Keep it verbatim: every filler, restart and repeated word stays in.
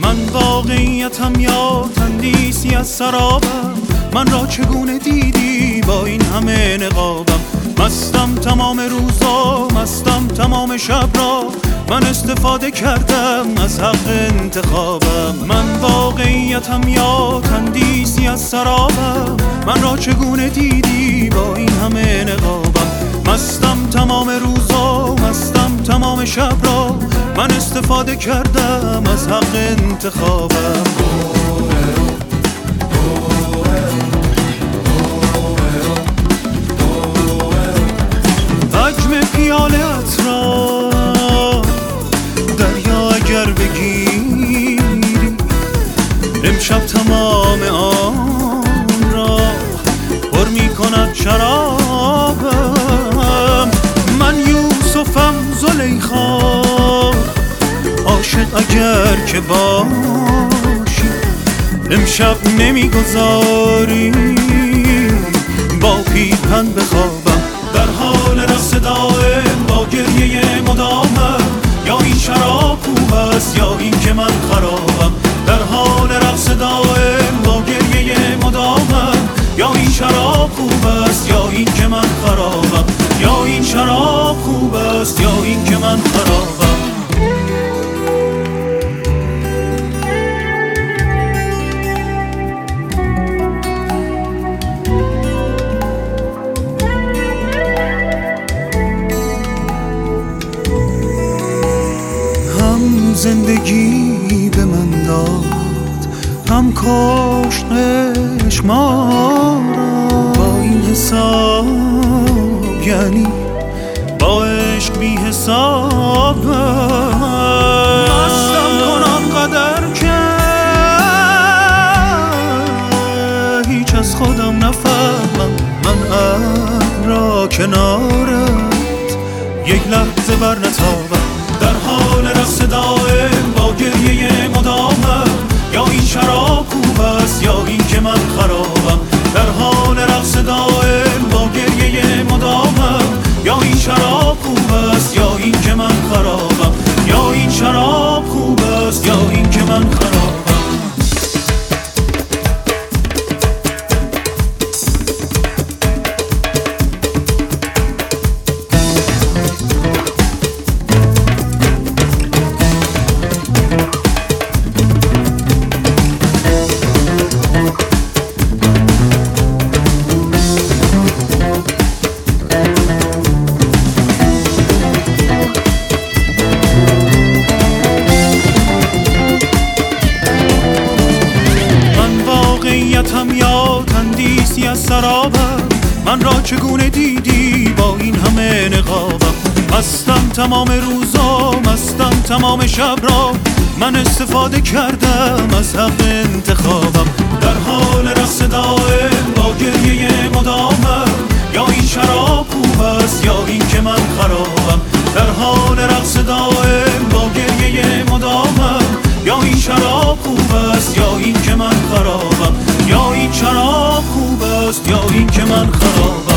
من واقعیتم یا تندیسی از سرابم؟ من را چگونه دیدی با این همه نقابم؟ مستم تمام روزا، مستم تمام شب را، من استفاده کردم از حق انتخابم. من واقعیتم یا تندیسی از سرابم؟ من را چگونه دیدی با این همه نقابم؟ مستم تمام روزا، مستم تمام شب را، من استفاده کردم از حق انتخابم. حجم پیالت را دریا اگر بگیری، امشب تمام آن را پر می کند شرابم. من یوسفم زلیخا، عاشق اگر که باشی، امشب نمیگذاری با پیرهن بخوابم. در حال رقص دائم با گریه مدامم، یا این شراب خوب است یا این که من خرابم. در حال رقص دائم با گریه مدامم، یا این شراب خوب است یا این که من خرابم. یا این شراب خوب است یا این که من خرابم. هم زندگی به من داد، هم کشت عشق ما را. با این حساب یعنی با عشق بی حسابم. مستم کنم قدر که هیچ از خودم نفهمم. من عقل را کنارت یک لحظه بر نتابم. در حال رقص دائم با گریه مدامم، یا این شراب خوب است یا این که من خرابم. در حال رقص دائم با گریه مدامم، یا این شراب خوب است یا این که من خرابم. یا این شراب خوب است یا این که من خرابم. یا تندیسی از سرابم؟ من را چگونه دیدی با این همه نقابم؟ مستم تمام روزا، مستم تمام شب را، من استفاده کردم از حق انتخابم. در حال رقص دائم با گریه مدامم، یا این شراب خوب است یا این که من خرابم. در حال رقص دائم با گریه مدامم، یا این شراب خوب است یا این که من خرابم. یا این شراب خوب است یا این که من خرابم.